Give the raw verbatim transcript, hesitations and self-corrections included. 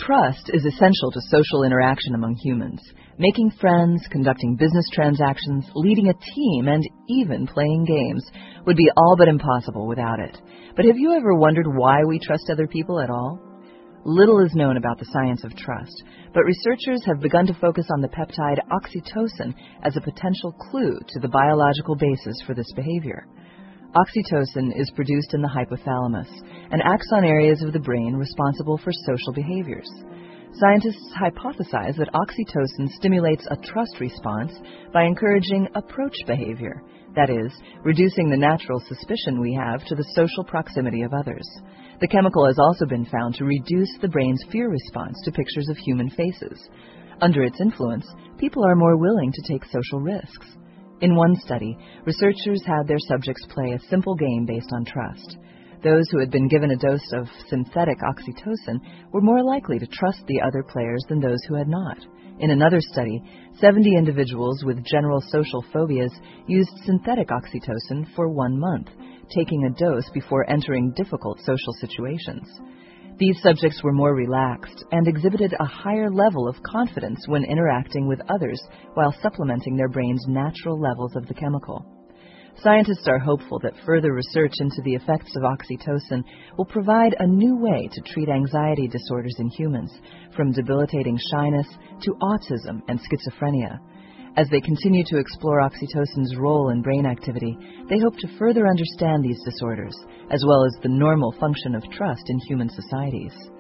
Trust is essential to social interaction among humans. Making friends, conducting business transactions, leading a team, and even playing games would be all but impossible without it. But have you ever wondered why we trust other people at all? Little is known about the science of trust, but researchers have begun to focus on the peptide oxytocin as a potential clue to the biological basis for this behavior. Oxytocin is produced in the hypothalamus and acts on areas of the brain responsible for social behaviors. Scientists hypothesize that oxytocin stimulates a trust response by encouraging approach behavior, that is, reducing the natural suspicion we have to the social proximity of others. The chemical has also been found to reduce the brain's fear response to pictures of human faces. Under its influence, people are more willing to take social risks. In one study, researchers had their subjects play a simple game based on trust. Those who had been given a dose of synthetic oxytocin were more likely to trust the other players than those who had not. In another study, seventy individuals with general social phobias used synthetic oxytocin for one month, taking a dose before entering difficult social situations. These subjects were more relaxed and exhibited a higher level of confidence when interacting with others while supplementing their brain's natural levels of the chemical. Scientists are hopeful that further research into the effects of oxytocin will provide a new way to treat anxiety disorders in humans, from debilitating shyness to autism and schizophrenia. As they continue to explore oxytocin's role in brain activity, they hope to further understand these disorders, as well as the normal function of trust in human societies.